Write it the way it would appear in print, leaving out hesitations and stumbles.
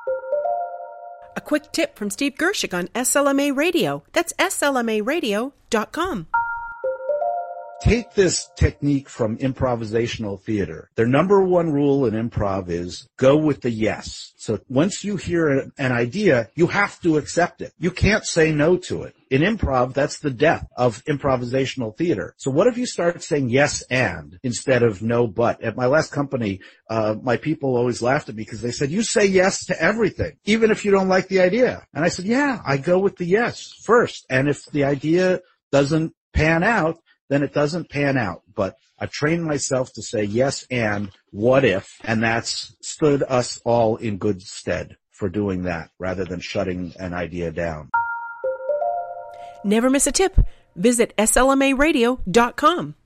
A quick tip from Steve Gershik on SLMA Radio. That's slmaradio.com. Take this technique from improvisational theater. Their number one rule in improv is go with the yes. So once you hear an idea, you have to accept it. You can't say no to it. In improv, that's the death of improvisational theater. So what if you start saying yes and instead of no but? At my last company, my people always laughed at me because they said, you say yes to everything, even if you don't like the idea. And I said, yeah, I go with the yes first. And if the idea doesn't pan out, then it doesn't pan out. But I've trained myself to say yes and what if, and that's stood us all in good stead for doing that rather than shutting an idea down. Never miss a tip. Visit slmaradio.com.